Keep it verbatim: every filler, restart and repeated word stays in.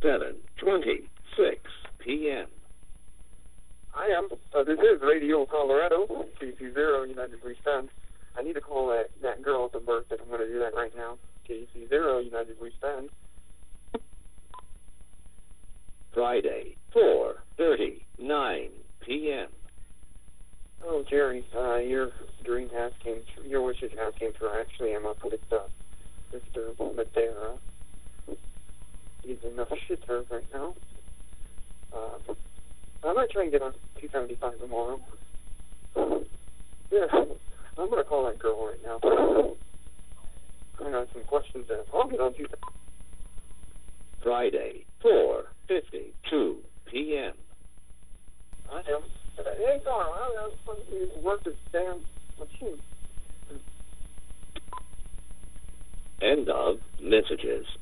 seven twenty-six p.m. Hi, am. Uh, this is Radio Colorado, C C zero, United We Stand. I need to call that, that girl at the birthday. I'm going to do that right now. C C zero, United We Stand. Friday, four thirty-nine p.m. Oh, Jerry, uh, your dream has came true. Your wishes have came true. Actually, I'm up with uh, Mister Madeira. He's in the shit serve right now. Uh, I might try and get on two seventy-five tomorrow. Yeah, I'm going to call that girl right now. I got some questions to ask. I'll get on two seventy-five. Friday, four fifty-two p.m. I am. Hey, Carl, I was supposed to work this damn machine. End of messages.